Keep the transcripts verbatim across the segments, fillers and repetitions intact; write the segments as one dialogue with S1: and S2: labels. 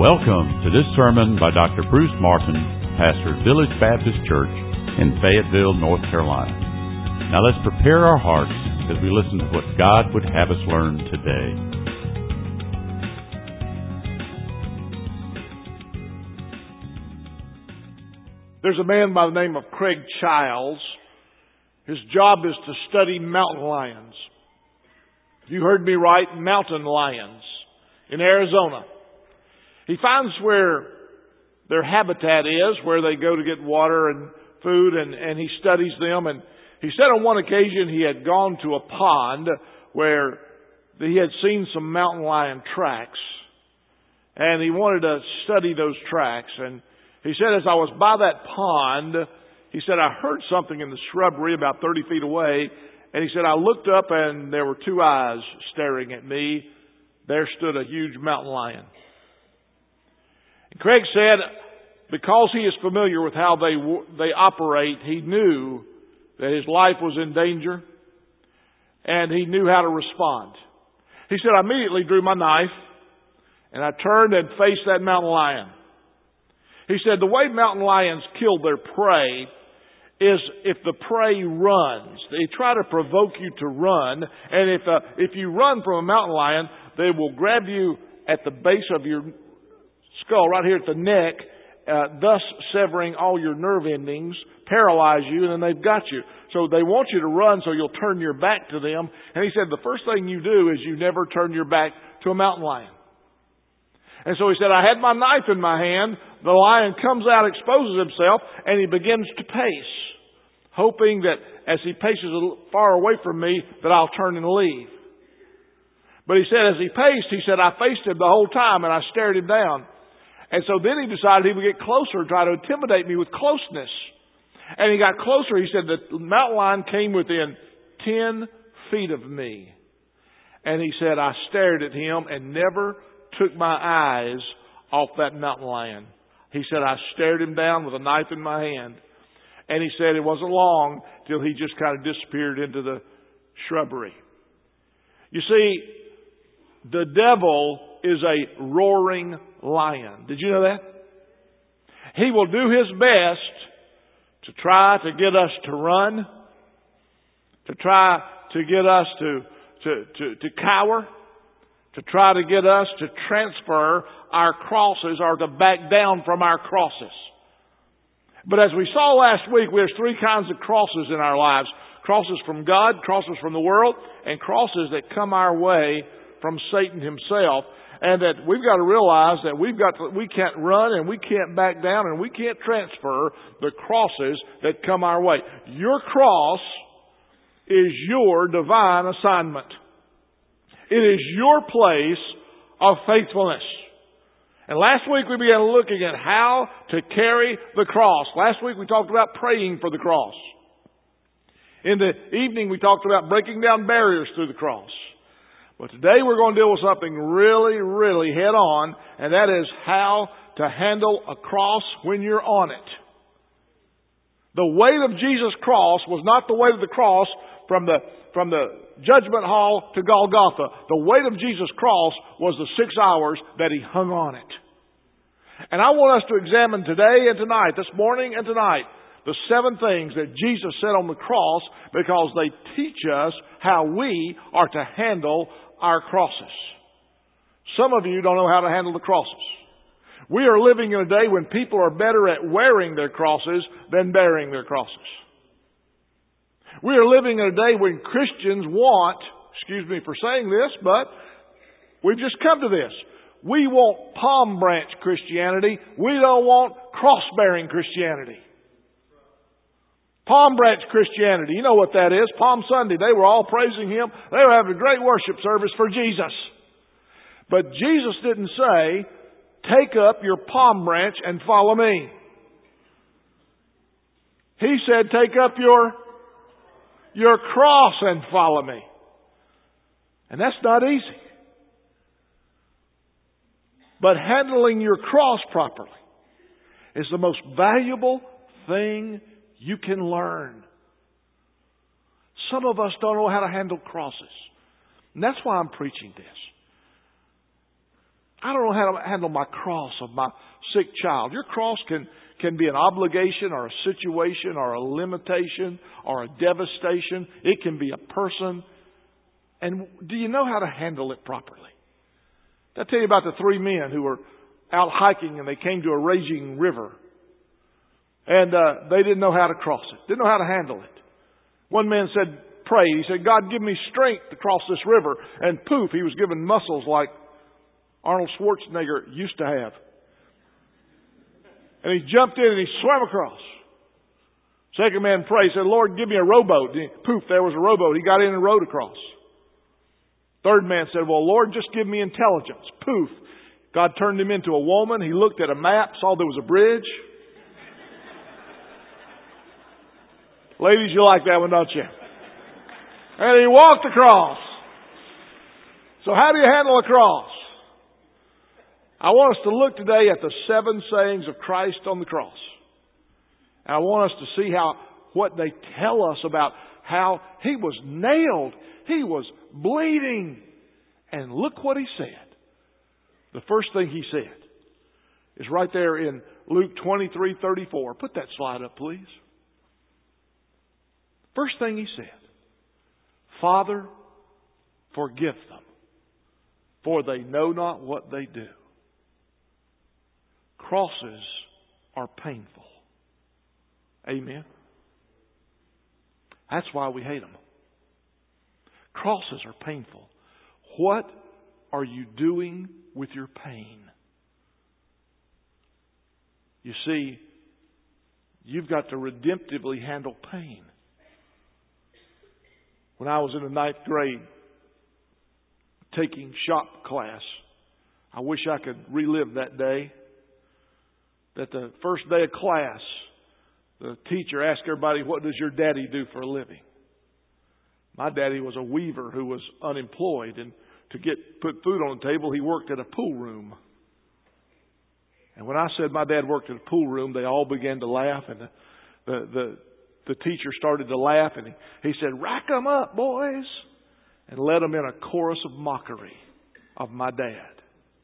S1: Welcome to this sermon by Doctor Bruce Martin, pastor of Village Baptist Church in Fayetteville, North Carolina. Now let's prepare our hearts as we listen to what God would have us learn today.
S2: There's a man by the name of Craig Childs. His job is to study mountain lions. You heard me right, mountain lions in Arizona. He finds where their habitat is, where they go to get water and food, and, and he studies them. And he said on one occasion he had gone to a pond where he had seen some mountain lion tracks. And he wanted to study those tracks. And he said, as I was by that pond, he said, I heard something in the shrubbery about thirty feet away. And he said, I looked up and there were two eyes staring at me. There stood a huge mountain lion. And Craig said, because he is familiar with how they they operate, he knew that his life was in danger and he knew how to respond. He said, I immediately drew my knife and I turned and faced that mountain lion. He said, the way mountain lions kill their prey is if the prey runs. They try to provoke you to run. And if uh, if you run from a mountain lion, they will grab you at the base of your skull, right here at the neck, uh, thus severing all your nerve endings, paralyze you, and then they've got you. So they want you to run so you'll turn your back to them. And he said the first thing you do is you never turn your back to a mountain lion. And so he said, I had my knife in my hand. The lion comes out, exposes himself, and he begins to pace, hoping that as he paces a little far away from me, that I'll turn and leave. But he said, as he paced, he said, I faced him the whole time and I stared him down. And so then he decided he would get closer and try to intimidate me with closeness. And he got closer. He said the mountain lion came within ten feet of me. And he said, I stared at him and never took my eyes off that mountain lion. He said, I stared him down with a knife in my hand. And he said it wasn't long till he just kind of disappeared into the shrubbery. You see, the devil is a roaring lion. Did you know that? He will do his best to try to get us to run, to try to get us to, to, to, to cower, to try to get us to transfer our crosses or to back down from our crosses. But as we saw last week, there's three kinds of crosses in our lives. Crosses from God, crosses from the world, and crosses that come our way from Satan himself. And that we've got to realize that we've got to, we can't run and we can't back down and we can't transfer the crosses that come our way. Your cross is your divine assignment. It is your place of faithfulness. And last week we began looking at how to carry the cross. Last week we talked about praying for the cross. In the evening we talked about breaking down barriers through the cross. But today we're going to deal with something really, really head on, and that is how to handle a cross when you're on it. The weight of Jesus' cross was not the weight of the cross from the from the judgment hall to Golgotha. The weight of Jesus' cross was the six hours that He hung on it. And I want us to examine today and tonight, this morning and tonight, the seven things that Jesus said on the cross, because they teach us how we are to handle our crosses. Some of you don't know how to handle the crosses. We are living in a day when people are better at wearing their crosses than bearing their crosses. We are living in a day when Christians want, excuse me for saying this, but we've just come to this. We want palm branch Christianity. We don't want cross-bearing Christianity. Palm branch Christianity, you know what that is. Palm Sunday, they were all praising Him. They were having a great worship service for Jesus. But Jesus didn't say, take up your palm branch and follow me. He said, take up your, your cross and follow me. And that's not easy. But handling your cross properly is the most valuable thing you can learn. Some of us don't know how to handle crosses. And that's why I'm preaching this. I don't know how to handle my cross of my sick child. Your cross can, can be an obligation or a situation or a limitation or a devastation. It can be a person. And do you know how to handle it properly? I'll tell you about the three men who were out hiking and they came to a raging river. And uh, they didn't know how to cross it. Didn't know how to handle it. One man said, pray. He said, God, give me strength to cross this river. And poof, he was given muscles like Arnold Schwarzenegger used to have. And he jumped in and he swam across. Second man prayed. He said, Lord, give me a rowboat. And he, poof, there was a rowboat. He got in and rowed across. Third man said, well, Lord, just give me intelligence. Poof. God turned him into a woman. He looked at a map, saw there was a bridge. Ladies, you like that one, don't you? And he walked across. So how do you handle a cross? I want us to look today at the seven sayings of Christ on the cross. And I want us to see how what they tell us about how He was nailed. He was bleeding. And look what He said. The first thing He said is right there in Luke twenty-three thirty-four. Put that slide up, please. First thing He said, Father, forgive them, for they know not what they do. Crosses are painful. Amen. That's why we hate them. Crosses are painful. What are you doing with your pain? You see, you've got to redemptively handle pain. When I was in the ninth grade, taking shop class, I wish I could relive that day. That the first day of class, the teacher asked everybody, what does your daddy do for a living? My daddy was a weaver who was unemployed, and to get put food on the table, he worked at a pool room. And when I said my dad worked at a pool room, they all began to laugh, and the the the, the teacher started to laugh, and he, he said, rack them up, boys, and led them in a chorus of mockery of my dad.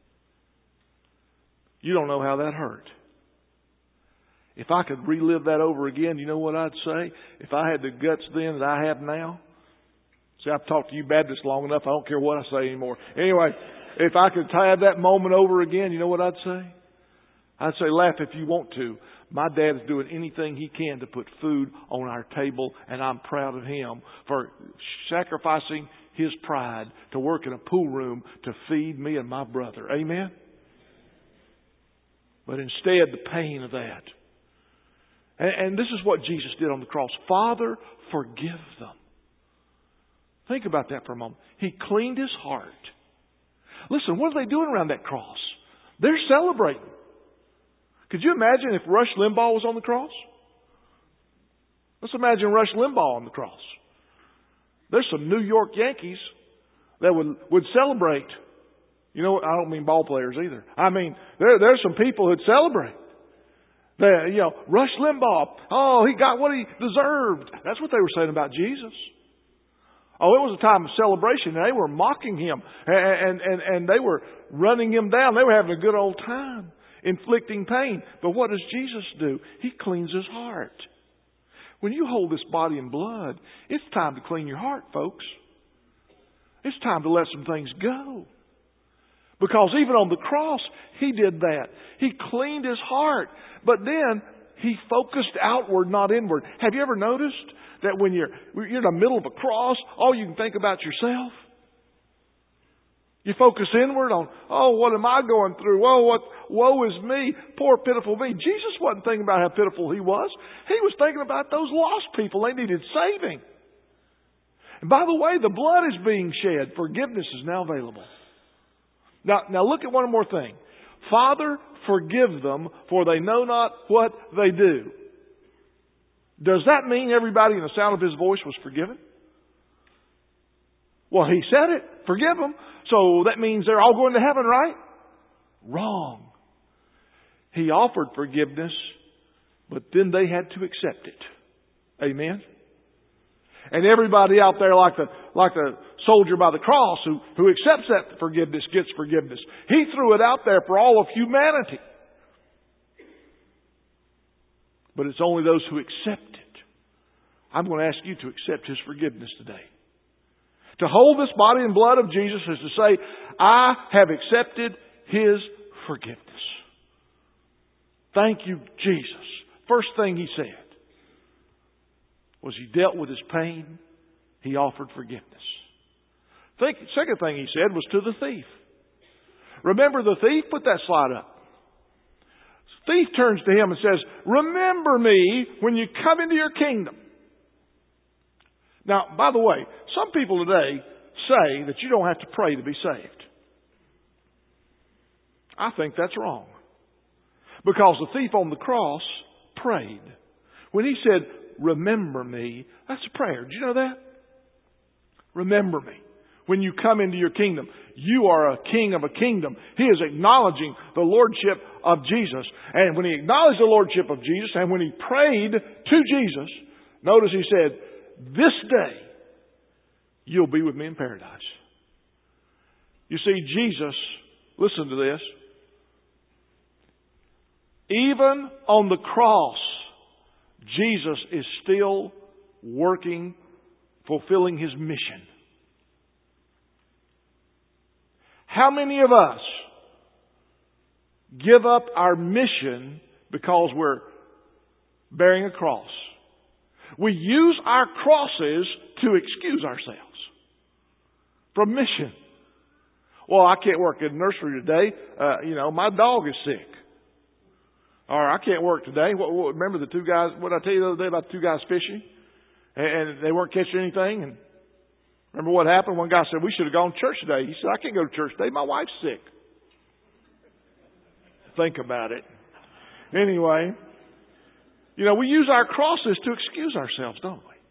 S2: You don't know how that hurt. If I could relive that over again, you know what I'd say? If I had the guts then that I have now. See, I've talked to you Baptists long enough. I don't care what I say anymore. Anyway, if I could have that moment over again, you know what I'd say? I'd say, laugh if you want to. My dad is doing anything he can to put food on our table, and I'm proud of him for sacrificing his pride to work in a pool room to feed me and my brother. Amen? But instead, the pain of that. And this is what Jesus did on the cross. Father, forgive them. Think about that for a moment. He cleaned His heart. Listen, what are they doing around that cross? They're celebrating. Could you imagine if Rush Limbaugh was on the cross? Let's imagine Rush Limbaugh on the cross. There's some New York Yankees that would, would celebrate. You know, I don't mean ball players either. I mean, there, there's some people who'd celebrate. The, you know, Rush Limbaugh, oh, he got what he deserved. That's what they were saying about Jesus. Oh, it was a time of celebration. They were mocking Him. And, and, and they were running Him down. They were having a good old time, inflicting pain. But what does Jesus do? He cleans His heart. When you hold this body and blood, it's time to clean your heart, folks. It's time to let some things go. Because even on the cross, He did that. He cleaned His heart. But then He focused outward, not inward. Have you ever noticed that when you're, you're in the middle of a cross, all you can think about yourself? You focus inward on, oh, what am I going through? Oh, what, woe is me. Poor, pitiful me. Jesus wasn't thinking about how pitiful He was. He was thinking about those lost people. They needed saving. And by the way, the blood is being shed. Forgiveness is now available. Now, now look at one more thing. Father, forgive them, for they know not what they do. Does that mean everybody in the sound of His voice was forgiven? Well, He said it. Forgive them. So that means they're all going to heaven, right? Wrong. He offered forgiveness, but then they had to accept it. Amen? And everybody out there, like the like the soldier by the cross who, who accepts that forgiveness gets forgiveness. He threw it out there for all of humanity. But it's only those who accept it. I'm going to ask you to accept His forgiveness today. To hold this body and blood of Jesus is to say, I have accepted His forgiveness. Thank you, Jesus. First thing He said was He dealt with His pain. He offered forgiveness. Think, second thing He said was to the thief. Remember the thief? Put that slide up. The thief turns to Him and says, remember me when you come into your kingdom. Now, by the way, some people today say that you don't have to pray to be saved. I think that's wrong. Because the thief on the cross prayed. When he said, remember me, that's a prayer. Did you know that? Remember me when you come into your kingdom. You are a king of a kingdom. He is acknowledging the lordship of Jesus. And when he acknowledged the lordship of Jesus and when he prayed to Jesus, notice he said, this day you'll be with me in paradise. You see, Jesus, listen to this. Even on the cross, Jesus is still working, fulfilling His mission. How many of us give up our mission because we're bearing a cross? We use our crosses to excuse ourselves from mission. Well, I can't work in the nursery today. Uh, you know, my dog is sick. Or I can't work today. What, what, remember the two guys, what did I tell you the other day about the two guys fishing? And, and they weren't catching anything. And remember what happened? One guy said, we should have gone to church today. He said, I can't go to church today. My wife's sick. Think about it. Anyway, you know, we use our crosses to excuse ourselves, don't we?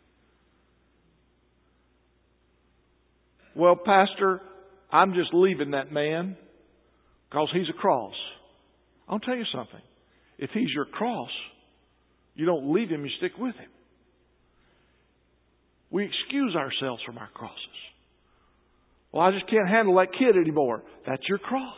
S2: Well, Pastor, I'm just leaving that man because he's a cross. I'll tell you something. If he's your cross, you don't leave him, you stick with him. We excuse ourselves from our crosses. Well, I just can't handle that kid anymore. That's your cross.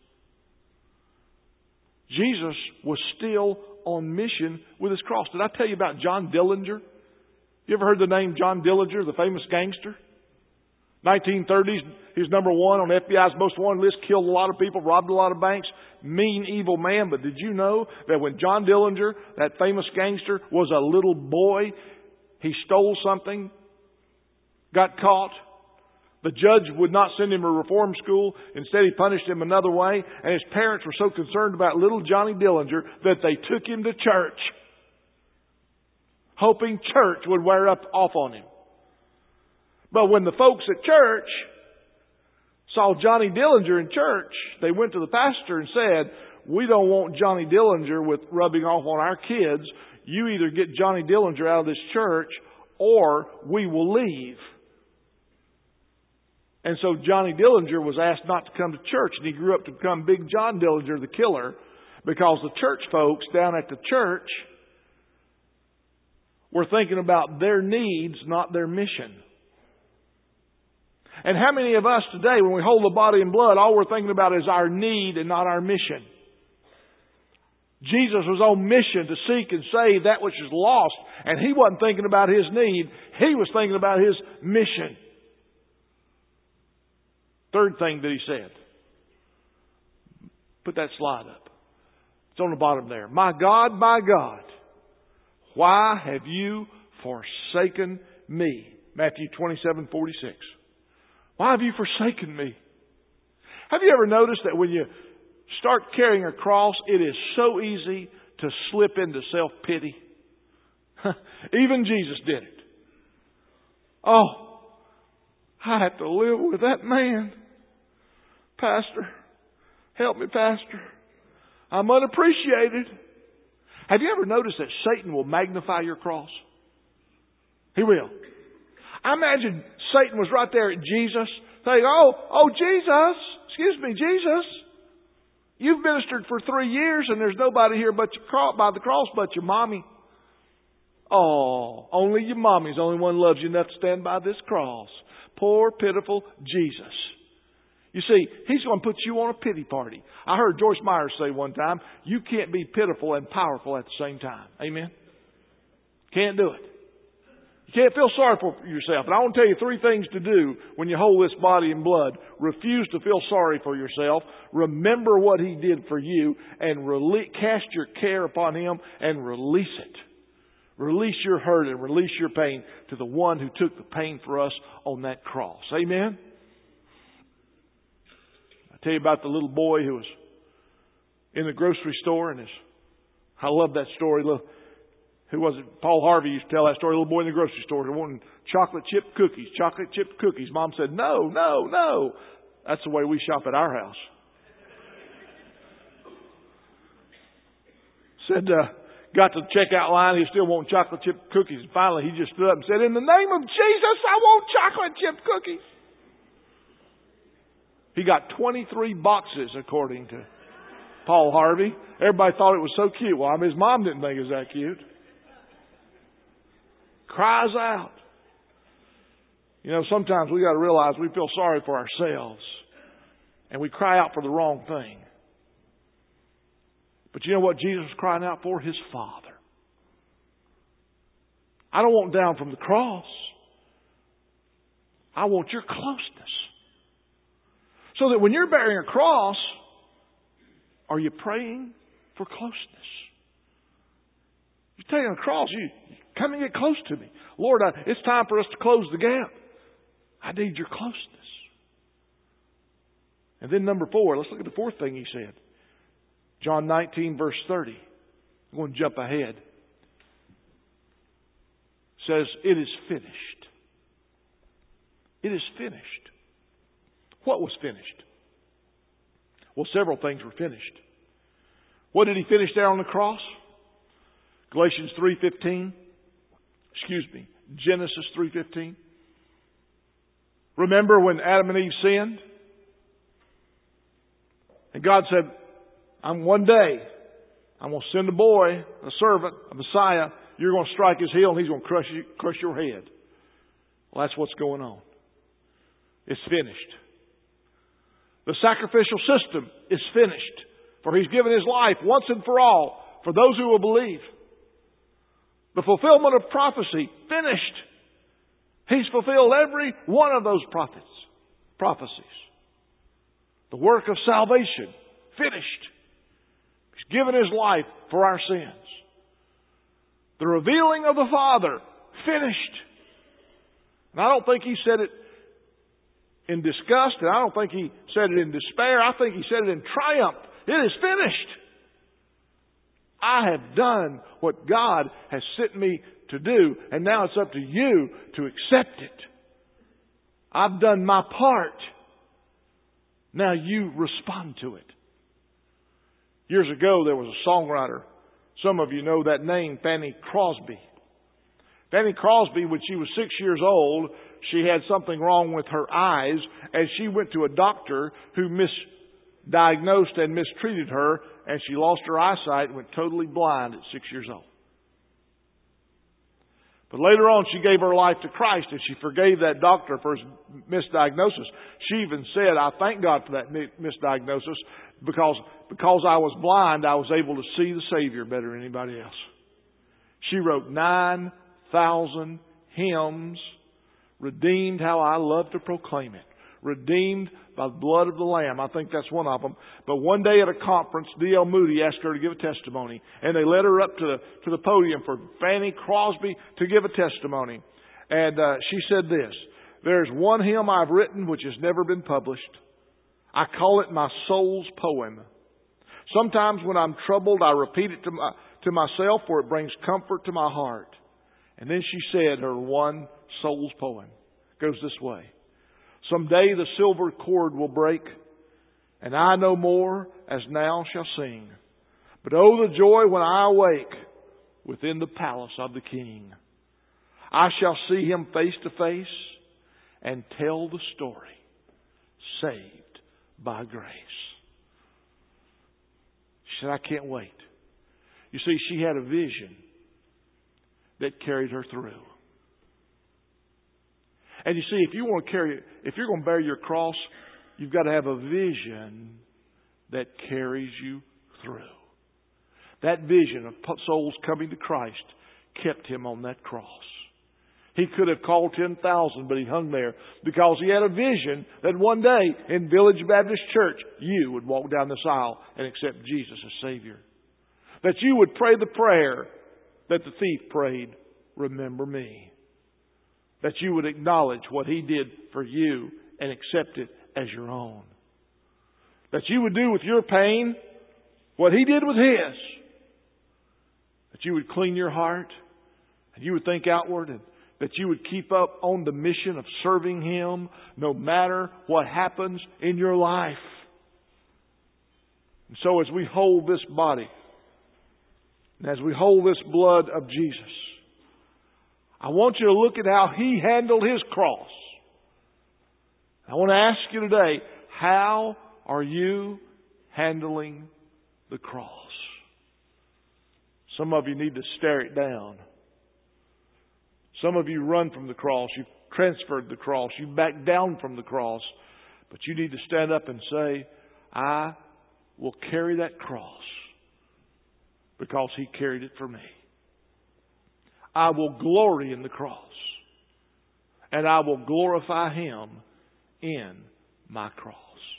S2: Jesus was still on mission with His cross. Did I tell you about John Dillinger? You ever heard the name John Dillinger, the famous gangster? nineteen thirties, he was number one on the F B I's most wanted list, killed a lot of people, robbed a lot of banks. Mean, evil man. But did you know that when John Dillinger, that famous gangster, was a little boy, he stole something, got caught. The judge would not send him to reform school. Instead, he punished him another way. And his parents were so concerned about little Johnny Dillinger that they took him to church, hoping church would wear up off on him. But when the folks at church saw Johnny Dillinger in church, they went to the pastor and said, we don't want Johnny Dillinger with rubbing off on our kids. You either get Johnny Dillinger out of this church or we will leave. And so Johnny Dillinger was asked not to come to church, and he grew up to become Big John Dillinger, the killer, because the church folks down at the church were thinking about their needs, not their mission. And how many of us today, when we hold the body and blood, all we're thinking about is our need and not our mission? Jesus was on mission to seek and save that which is lost, and He wasn't thinking about His need. He was thinking about His mission. Third thing that He said. Put that slide up. It's on the bottom there. My God, my God, why have you forsaken me? Matthew twenty-seven forty-six. Why have you forsaken me? Have you ever noticed that when you start carrying a cross, it is so easy to slip into self-pity? Even Jesus did it. Oh, I have to live with that man. Pastor, help me, Pastor. I'm unappreciated. Have you ever noticed that Satan will magnify your cross? He will. I imagine Satan was right there at Jesus saying, oh, oh, Jesus, excuse me, Jesus, you've ministered for three years and there's nobody here but your, by the cross but your mommy. Oh, only your mommy's the only one who loves you enough to stand by this cross. Poor, pitiful Jesus. You see, He's going to put you on a pity party. I heard Joyce Meyer say one time, you can't be pitiful and powerful at the same time. Amen? Can't do it. You can't feel sorry for yourself. And I want to tell you three things to do when you hold this body and blood. Refuse to feel sorry for yourself. Remember what He did for you. And release, cast your care upon Him and release it. Release your hurt and release your pain to the one who took the pain for us on that cross. Amen? I tell you about the little boy who was in the grocery store. And his, I love that story. Look, who was it? Paul Harvey used to tell that story. A little boy in the grocery store who wanted chocolate chip cookies. Chocolate chip cookies. Mom said, no, no, no. That's the way we shop at our house. Said, uh, got to the checkout line. He still wanted chocolate chip cookies. And finally, he just stood up and said, in the name of Jesus, I want chocolate chip cookies. He got twenty-three boxes, according to Paul Harvey. Everybody thought it was so cute. Well, I mean, his mom didn't think it was that cute. Cries out. You know, sometimes we got to realize we feel sorry for ourselves. And we cry out for the wrong thing. But you know what Jesus was crying out for? His Father. I don't want down from the cross. I want your closeness. So that when you're bearing a cross, are you praying for closeness? You're taking a cross. You come and get close to me. Lord, I, it's time for us to close the gap. I need your closeness. And then number four, let's look at the fourth thing He said. John nineteen, verse thirty. I'm going to jump ahead. It says, it is finished. It is finished. What was finished? Well, several things were finished. What did He finish there on the cross? Galatians three fifteen. Excuse me. Genesis three fifteen. Remember when Adam and Eve sinned? And God said, I'm one day, I'm going to send a boy, a servant, a Messiah. You're going to strike his heel and he's going to crush you, crush your head. Well, that's what's going on. It's finished. The sacrificial system is finished. For He's given His life once and for all for those who will believe. The fulfillment of prophecy, finished. He's fulfilled every one of those prophets, prophecies. The work of salvation, finished. He's given His life for our sins. The revealing of the Father, finished. And I don't think He said it in disgust, and I don't think He said it in despair. I think He said it in triumph. It is finished. I have done what God has sent me to do, and now it's up to you to accept it. I've done my part. Now you respond to it. Years ago, there was a songwriter. Some of you know that name, Fanny Crosby. Fanny Crosby, when she was six years old, she had something wrong with her eyes, and she went to a doctor who misdiagnosed and mistreated her, and she lost her eyesight and went totally blind at six years old. But later on, she gave her life to Christ, and she forgave that doctor for his misdiagnosis. She even said, I thank God for that misdiagnosis, because, because I was blind, I was able to see the Savior better than anybody else. She wrote nine thousand hymns. Redeemed, how I love to proclaim it. Redeemed by the blood of the Lamb. I think that's one of them. But one day at a conference, D L Moody asked her to give a testimony. And they led her up to the, to the podium for Fanny Crosby to give a testimony. And uh, she said this, there's one hymn I've written which has never been published. I call it my soul's poem. Sometimes when I'm troubled, I repeat it to, my, to myself, for it brings comfort to my heart. And then she said her one soul's poem goes this way. Someday the silver cord will break, and I no more as now shall sing. But oh, the joy when I awake within the palace of the King. I shall see Him face to face and tell the story, saved by grace. She said, I can't wait. You see, she had a vision that carried her through. And you see, if you want to carry, if you're going to bear your cross, you've got to have a vision that carries you through. That vision of souls coming to Christ kept him on that cross. He could have called ten thousand, but he hung there because he had a vision that one day in Village Baptist Church, you would walk down this aisle and accept Jesus as Savior. That you would pray the prayer that the thief prayed, remember me. That you would acknowledge what he did for you and accept it as your own. That you would do with your pain what he did with his. That you would clean your heart and you would think outward, and that you would keep up on the mission of serving him no matter what happens in your life. And so as we hold this body, and as we hold this blood of Jesus, I want you to look at how he handled his cross. I want to ask you today, how are you handling the cross? Some of you need to stare it down. Some of you run from the cross. You've transferred the cross. You back down from the cross. But you need to stand up and say, I will carry that cross because he carried it for me. I will glory in the cross. And I will glorify him in my cross.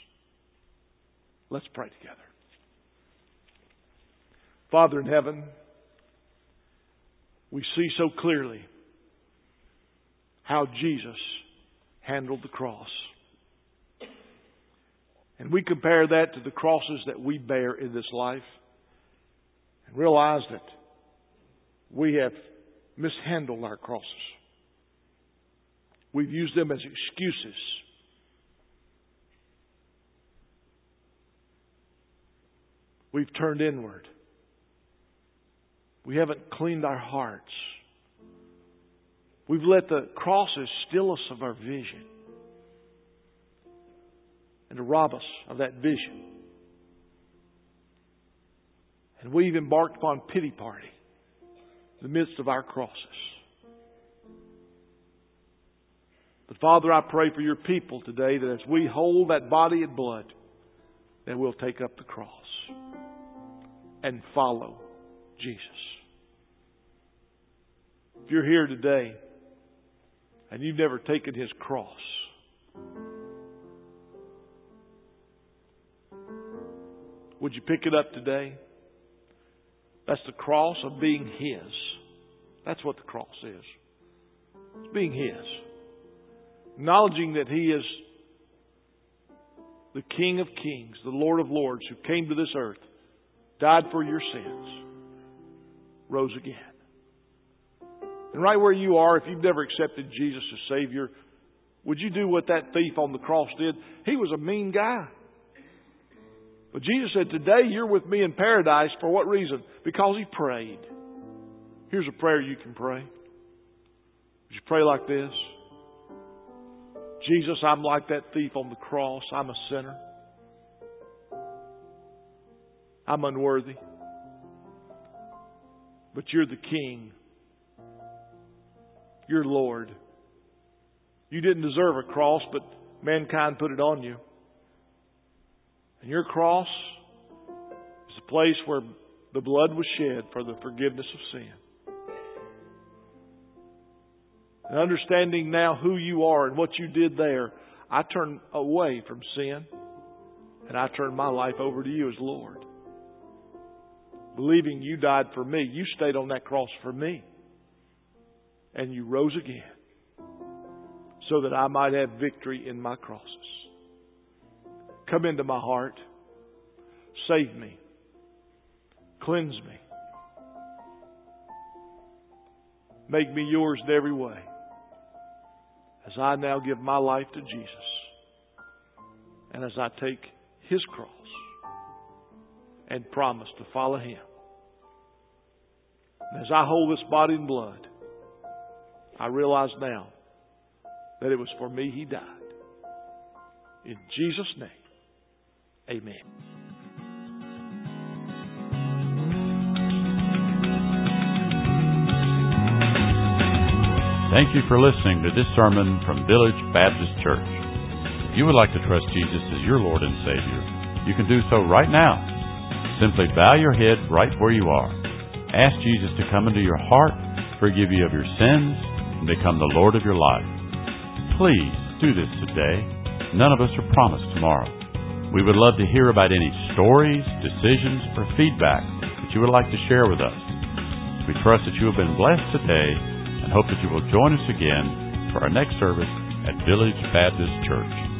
S2: Let's pray together. Father in heaven, we see so clearly how Jesus handled the cross. And we compare that to the crosses that we bear in this life and realize that we have mishandled our crosses. We've used them as excuses. We've turned inward. We haven't cleaned our hearts. We've let the crosses steal us of our vision and to rob us of that vision. And we've embarked upon pity party in the midst of our crosses. But Father, I pray for your people today that as we hold that body and blood, that we'll take up the cross and follow Jesus. If you're here today and you've never taken his cross, would you pick it up today? That's the cross of being his. That's what the cross is. It's being his. Acknowledging that he is the King of kings, the Lord of lords, who came to this earth, died for your sins, rose again. And right where you are, if you've never accepted Jesus as Savior, would you do what that thief on the cross did? He was a mean guy. But Jesus said, today you're with me in paradise. For what reason? Because he prayed. Here's a prayer you can pray. Would you pray like this? Jesus, I'm like that thief on the cross. I'm a sinner. I'm unworthy. But you're the King. You're Lord. You didn't deserve a cross, but mankind put it on you. And your cross is a place where the blood was shed for the forgiveness of sin. And understanding now who you are and what you did there, I turn away from sin and I turn my life over to you as Lord. Believing you died for me. You stayed on that cross for me. And you rose again so that I might have victory in my crosses. Come into my heart. Save me. Cleanse me. Make me yours in every way. As I now give my life to Jesus. And as I take his cross and promise to follow him. And as I hold this body and blood, I realize now that it was for me he died. In Jesus' name, amen.
S1: Thank you for listening to this sermon from Village Baptist Church. If you would like to trust Jesus as your Lord and Savior, you can do so right now. Simply bow your head right where you are. Ask Jesus to come into your heart, forgive you of your sins, and become the Lord of your life. Please do this today. None of us are promised tomorrow. We would love to hear about any stories, decisions, or feedback that you would like to share with us. We trust that you have been blessed today and hope that you will join us again for our next service at Village Baptist Church.